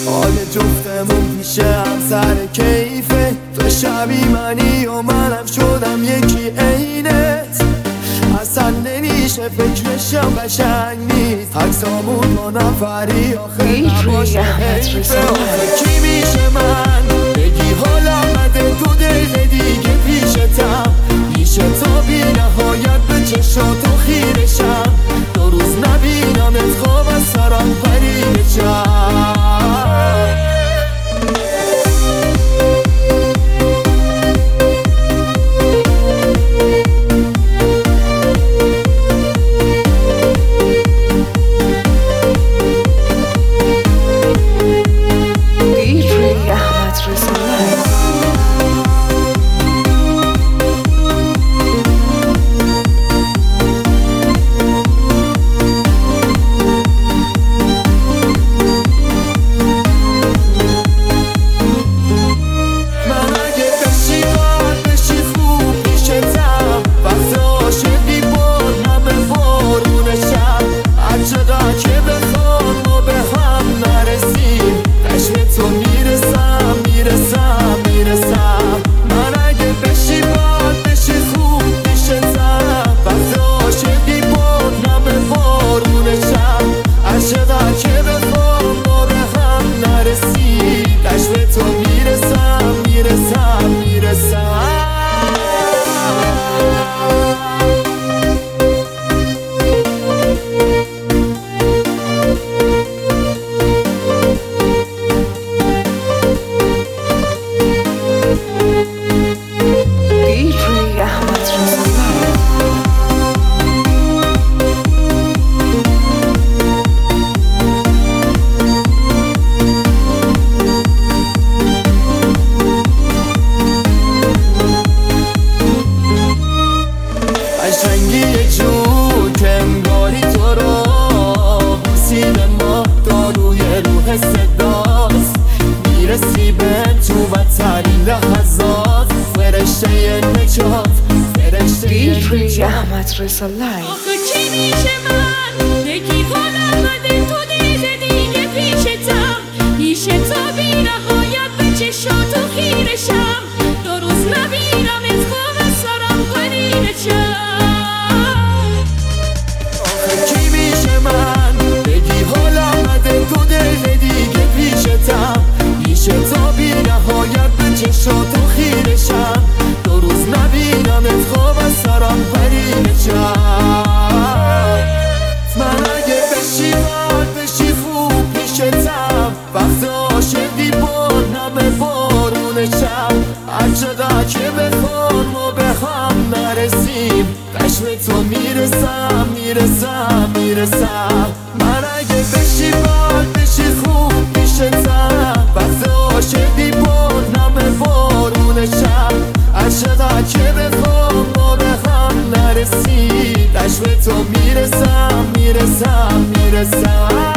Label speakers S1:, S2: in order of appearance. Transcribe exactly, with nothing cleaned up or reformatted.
S1: حال جفتمون پیشه هم سر کیفه، تو شبی منی و منم شدم یکی عینت. اصلا نمیشه فکرشم قشنگ نیست، عکسامون با نفری آخه نباشه حیفه. آخه کی میشه من بگی حالا مده تو دل دیگه پیشتم، میشه تا بی نهایت به چشاتو خیرشم، دو روز نبینمت خواب از سرم پریدشم. قشنگی یه جور که انگاری تو رو سیب ما داروی روح صداست، میرسی به تو بدترین لحظات، فرشته نجات فرشته نجات.
S2: آخه چی میشه من بگی حالا مده تو دیده دیگه پیشتم، میشه تا بی نهایت به چشاتو خیرشم، دو روز نبینمت خواب از سرم پریدشم.
S1: میشه تا بی نهایت به چشاتو خیرشم، دو روز نبینمت خواب از سرم پریدشم. من اگه بشی باد بشی خوب پیشتم، وقت عاشقی باد همه بارونشم، هرچقدر که بخوام و به هم نرسیم، قشم تو میرسم میرسم میرسم. من اگه بشی باد بشی خوب پیشتم، وقت عاشقی بود همه بارونشم، هرچقدر که بخوام ما به هم نرسیم، قشم تو میرسم میرسم میرسم.